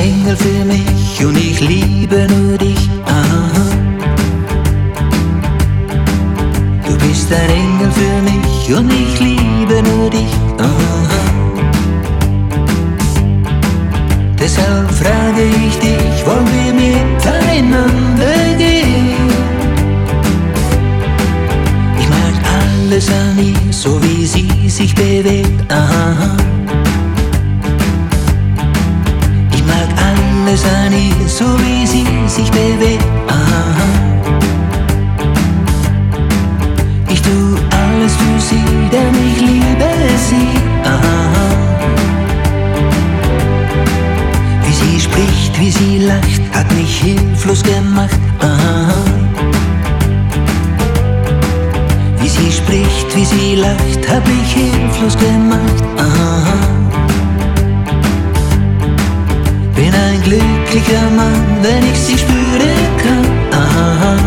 Engel für mich und ich liebe nur dich. Aha. Du bist ein Engel für mich und ich liebe nur dich. Aha. Deshalb frage ich dich, wollen wir miteinander gehen? Ich mag alles an ihr, so wie sie sich bewegt. Aha. Ich mag alles an ihr, so wie sie sich bewegt. Aha. Ich tu alles für sie, denn ich liebe sie. Aha. Wie sie spricht, wie sie lacht, hat mich hilflos gemacht. Aha. Wie sie spricht, wie sie lacht, hat mich hilflos gemacht. Aha. Bin ein glücklicher Mann, wenn ich sie spüren kann. Aha.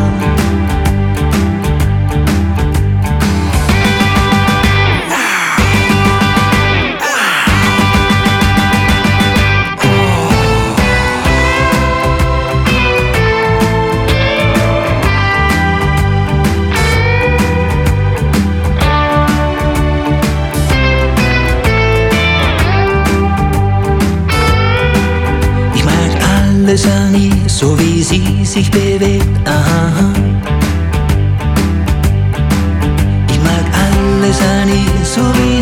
Alles an ihr, so wie sie sich bewegt. Aha. Ich mag alles an ihr, so wie